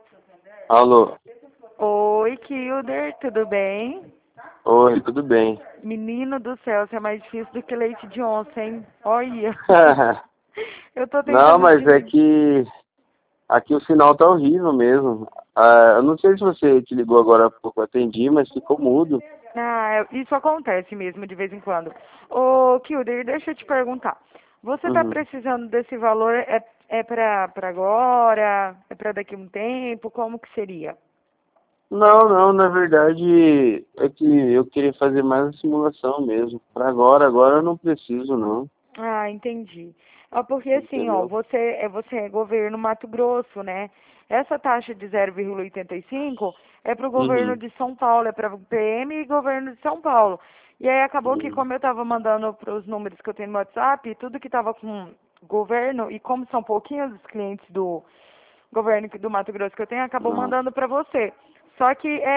Alô? Oi, Kilder, tudo bem? Oi, tudo bem? Menino do céu, você é mais difícil do que leite de onça, hein? Olha, eu tô Não, tentando mas é desligar. que aqui o sinal tá horrível mesmo. Eu não sei se você te ligou agora há pouco, eu atendi, mas ficou mudo. Ah, isso acontece mesmo de vez em quando. Ô, Kilder, deixa eu te perguntar. Você tá Uhum. precisando desse valor? É pra agora? É pra daqui a um tempo? Como que seria? Não, não, na verdade é que eu queria fazer mais a simulação mesmo. Para agora eu não preciso não, Ah, entendi. Porque assim, ó, entendeu? você é governo Mato Grosso, né? Essa taxa de 0,85 é para o governo Uhum. de São Paulo, é para o PM e governo de São Paulo. E aí acabou que Uhum. como eu estava mandando para os números que eu tenho no WhatsApp, tudo que estava com governo, e como são pouquinhos os clientes do governo do Mato Grosso que eu tenho, acabou Não. mandando para você. Só que